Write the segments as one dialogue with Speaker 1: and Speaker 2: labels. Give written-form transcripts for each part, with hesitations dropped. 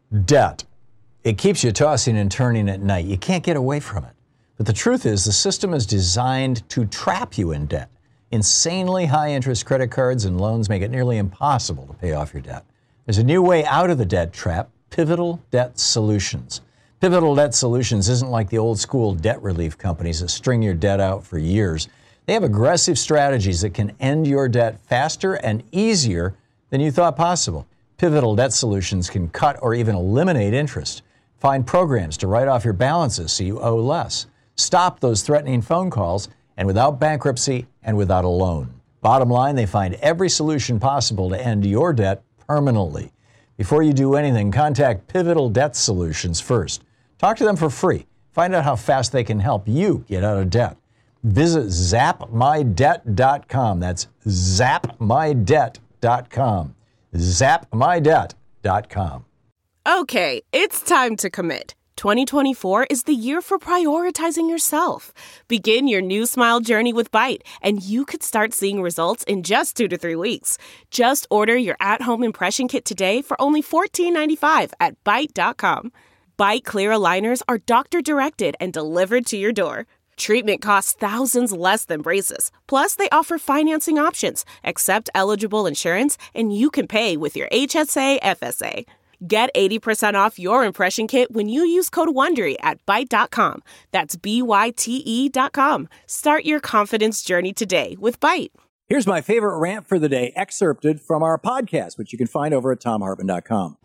Speaker 1: Debt. It keeps you tossing and turning at night. You can't get away from it. But the truth is, the system is designed to trap you in debt. Insanely high interest credit cards and loans make it nearly impossible to pay off your debt. There's a new way out of the debt trap: Pivotal Debt Solutions. Pivotal Debt Solutions isn't like the old school debt relief companies that string your debt out for years. They have aggressive strategies that can end your debt faster and easier than you thought possible. Pivotal Debt Solutions can cut or even eliminate interest. Find programs to write off your balances so you owe less. Stop those threatening phone calls, and without bankruptcy and without a loan. Bottom line, they find every solution possible to end your debt permanently. Before you do anything, contact Pivotal Debt Solutions first. Talk to them for free. Find out how fast they can help you get out of debt. Visit zapmydebt.com. That's zapmydebt.com. zapmydebt.com.
Speaker 2: Okay, it's time to commit. 2024 is the year for prioritizing yourself. Begin your new smile journey with Byte, and you could start seeing results in just 2 to 3 weeks. Just order your at-home impression kit today for only $14.95 at Byte.com. Byte Clear aligners are doctor-directed and delivered to your door. Treatment costs thousands less than braces. Plus, they offer financing options, accept eligible insurance, and you can pay with your HSA FSA. Get 80% off your impression kit when you use code WONDERY at Byte.com. That's BYTE.com. Start your confidence journey today with Byte.
Speaker 3: Here's my favorite rant for the day, excerpted from our podcast, which you can find over at TomHartman.com.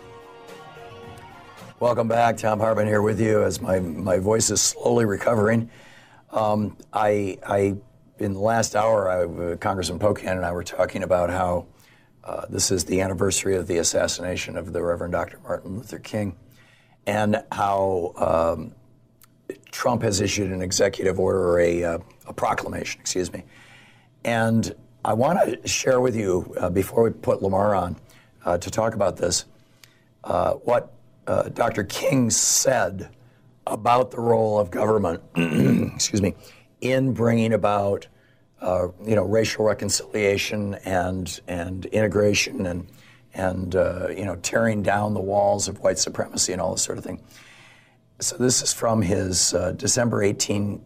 Speaker 4: Welcome back. Thom Hartmann here with you as my voice is slowly recovering. In the last hour, Congressman Pocan and I were talking about how this is the anniversary of the assassination of the Reverend Dr. Martin Luther King, and how Trump has issued an executive order, or a proclamation, excuse me. And I want to share with you, before we put Lamar on to talk about this, what Dr. King said about the role of government, excuse me, in bringing about racial reconciliation and integration and tearing down the walls of white supremacy and all this sort of thing. So this is from his December 18,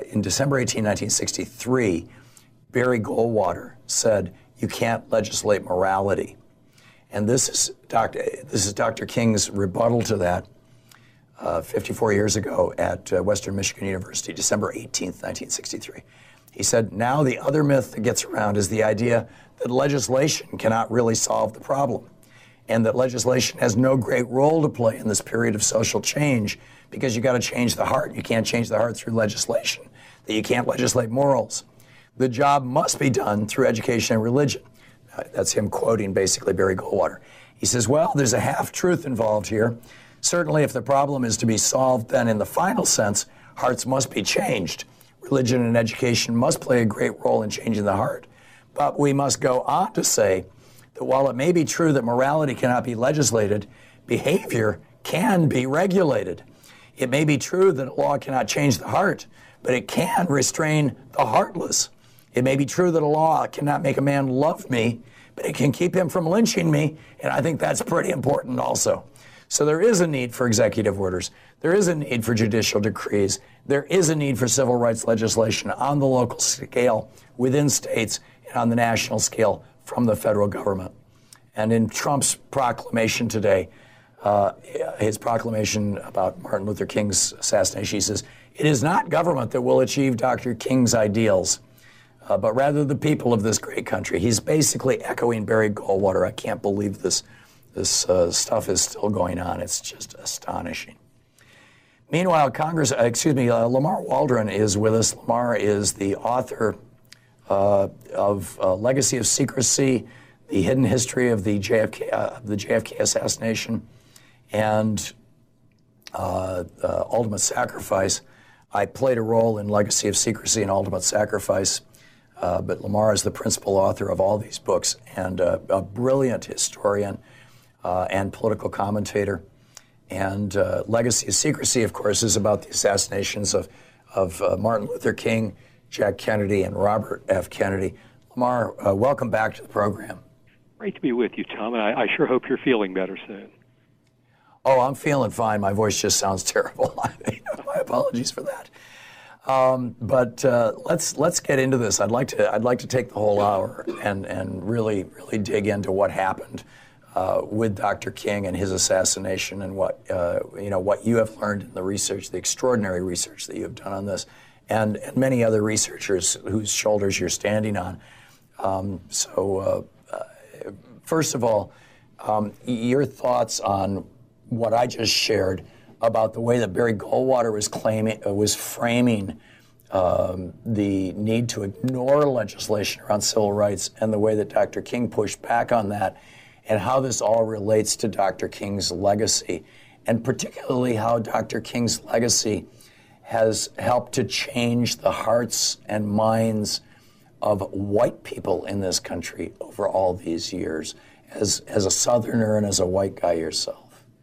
Speaker 4: 1963. Barry Goldwater said, "You can't legislate morality." And this is Dr. King's rebuttal to that 54 years ago at Western Michigan University, December 18th, 1963. He said, "Now the other myth that gets around is the idea that legislation cannot really solve the problem, and that legislation has no great role to play in this period of social change because you got to change the heart. You can't change the heart through legislation, that you can't legislate morals. The job must be done through education and religion." That's him quoting basically Barry Goldwater. He says, "Well, there's a half-truth involved here. Certainly if the problem is to be solved, then in the final sense, hearts must be changed. Religion and education must play a great role in changing the heart. But we must go on to say that while it may be true that morality cannot be legislated, behavior can be regulated. It may be true that a law cannot change the heart, but it can restrain the heartless. It may be true that a law cannot make a man love me, but it can keep him from lynching me, and I think that's pretty important also." So there is a need for executive orders. There is a need for judicial decrees. There is a need for civil rights legislation on the local scale, within states, and on the national scale from the federal government. And in Trump's proclamation today, his proclamation about Martin Luther King's assassination, he says, "It is not government that will achieve Dr. King's ideals, but rather the people of this great country." He's basically echoing Barry Goldwater. I can't believe this stuff is still going on. It's just astonishing. Meanwhile, Lamar Waldron is with us. Lamar is the author of Legacy of Secrecy, The Hidden History of the JFK assassination, and Ultimate Sacrifice. I played a role in Legacy of Secrecy and Ultimate Sacrifice. But Lamar is the principal author of all these books and a brilliant historian and political commentator. And Legacy of Secrecy, of course, is about the assassinations of Martin Luther King, Jack Kennedy, and Robert F. Kennedy. Lamar, welcome back to the program.
Speaker 5: Great to be with you, Tom, and I sure hope you're feeling better soon.
Speaker 4: Oh, I'm feeling fine. My voice just sounds terrible. My apologies for that. But let's get into this. I'd like to take the whole hour and really dig into what happened with Dr. King and his assassination, and what you have learned in the research, the extraordinary research that you have done on this, and many other researchers whose shoulders you're standing on. First of all, your thoughts on what I just shared about the way that Barry Goldwater was framing the need to ignore legislation around civil rights, and the way that Dr. King pushed back on that, and how this all relates to Dr. King's legacy, and particularly how Dr. King's legacy has helped to change the hearts and minds of white people in this country over all these years, as a Southerner and as a white guy yourself.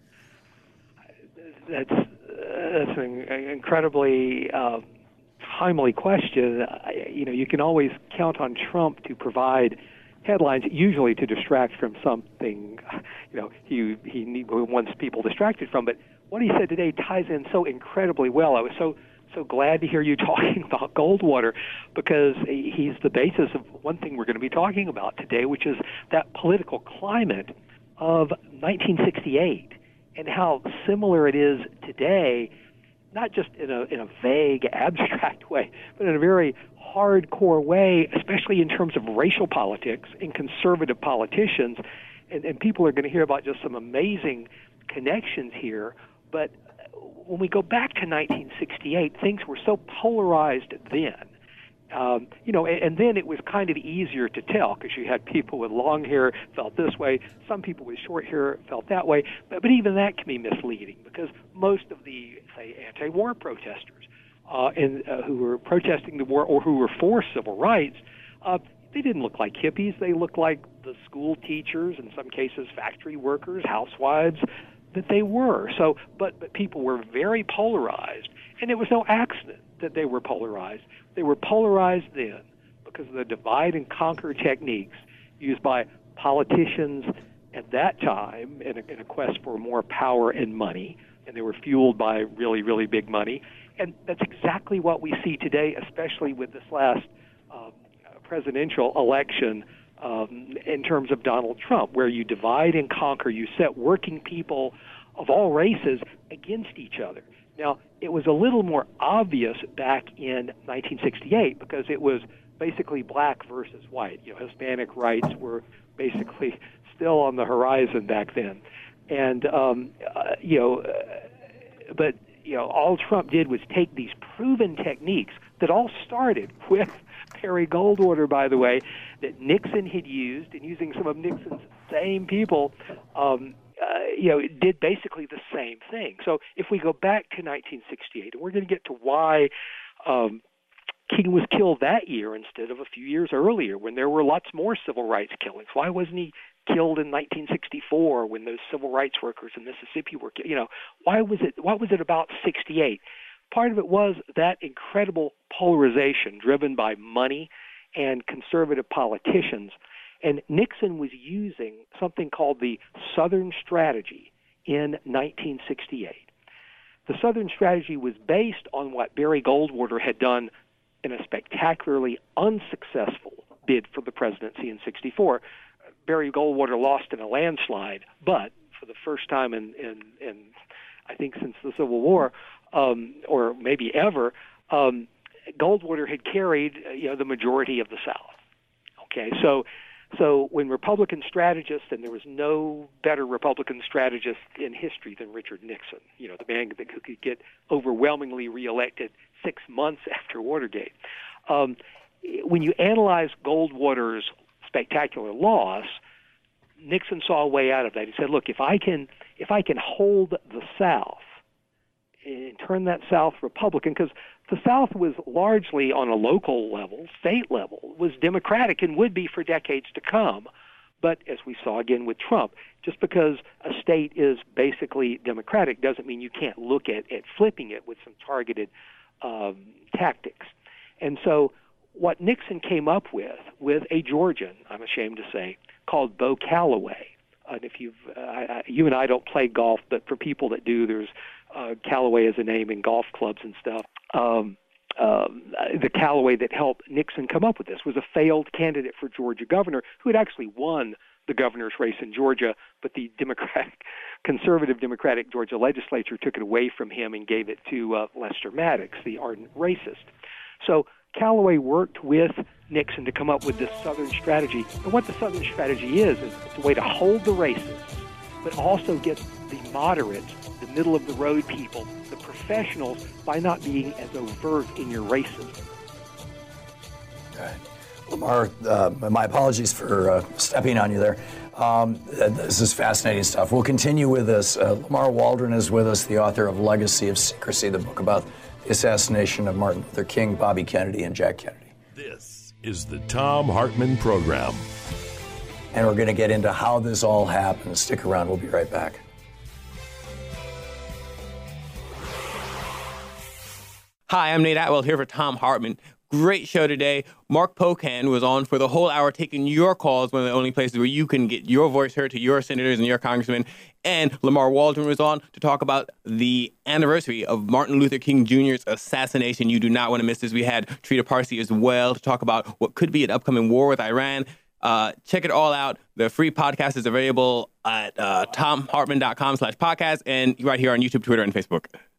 Speaker 5: That's an incredibly timely question. You can always count on Trump to provide headlines, usually to distract from something, he wants people distracted from. But what he said today ties in so incredibly well. I was so glad to hear you talking about Goldwater, because he's the basis of one thing we're going to be talking about today, which is that political climate of 1968 and how similar it is today, not just in a vague, abstract way, but in a very hardcore way, especially in terms of racial politics and conservative politicians. And people are going to hear about just some amazing connections here. But when we go back to 1968, things were so polarized then. And then it was kind of easier to tell, because you had people with long hair felt this way, some people with short hair felt that way, but even that can be misleading, because most of the, say, anti-war protesters who were protesting the war or who were for civil rights, they didn't look like hippies. They looked like the school teachers, in some cases factory workers, housewives, that they were. So, but people were very polarized, and it was no accident that they were polarized. They were polarized then because of the divide and conquer techniques used by politicians at that time in a quest for more power and money, and they were fueled by really, really big money. And that's exactly what we see today, especially with this last presidential election in terms of Donald Trump, where you divide and conquer. You set working people of all races against each other. Now, it was a little more obvious back in 1968 because it was basically black versus white. Hispanic rights were basically still on the horizon back then. And, all Trump did was take these proven techniques that all started with Barry Goldwater, by the way, that Nixon had used, and using some of Nixon's same people, did basically the same thing. So if we go back to 1968, and we're going to get to why King was killed that year instead of a few years earlier when there were lots more civil rights killings. Why wasn't he killed in 1964 when those civil rights workers in Mississippi were killed? What was it about 68? Part of it was that incredible polarization driven by money and conservative politicians. And Nixon was using something called the Southern Strategy in 1968. The Southern Strategy was based on what Barry Goldwater had done in a spectacularly unsuccessful bid for the presidency in 64. Barry Goldwater lost in a landslide, but for the first time in I think since the Civil War, or maybe ever, Goldwater had carried the majority of the South. Okay, so when Republican strategists, and there was no better Republican strategist in history than Richard Nixon, the man that could get overwhelmingly reelected 6 months after Watergate. When you analyze Goldwater's spectacular loss, Nixon saw a way out of that. He said, look, if I can hold the South and turn that South Republican, because the South was largely on a local level, state level, was Democratic and would be for decades to come. But as we saw again with Trump, just because a state is basically Democratic doesn't mean you can't look at flipping it with some targeted tactics. And so what Nixon came up with a Georgian, I'm ashamed to say, called Beau Calloway, And if you and I don't play golf, but for people that do, there's Callaway as a name in golf clubs and stuff. The Callaway that helped Nixon come up with this was a failed candidate for Georgia governor who had actually won the governor's race in Georgia, but the conservative Democratic Georgia legislature took it away from him and gave it to Lester Maddox, the ardent racist. So Callaway worked with Nixon to come up with this Southern strategy. And what the Southern strategy is it's a way to hold the racists, but also get the moderates, the middle-of-the-road people, the professionals, by not being as overt in your racism.
Speaker 4: All right. Lamar, my apologies for stepping on you there. This is fascinating stuff. We'll continue with this. Lamar Waldron is with us, the author of Legacy of Secrecy, the book about the assassination of Martin Luther King, Bobby Kennedy, and Jack Kennedy.
Speaker 6: This is the Thom Hartmann Program.
Speaker 4: And we're going to get into how this all happened. Stick around. We'll be right back.
Speaker 7: Hi, I'm Nate Atwell here for Thom Hartmann. Great show today. Mark Pocan was on for the whole hour taking your calls, one of the only places where you can get your voice heard to your senators and your congressmen. And Lamar Waldron was on to talk about the anniversary of Martin Luther King Jr.'s assassination. You do not want to miss this. We had Trita Parsi as well to talk about what could be an upcoming war with Iran. Check it all out. The free podcast is available at thomhartmann.com/podcast and right here on YouTube, Twitter, and Facebook.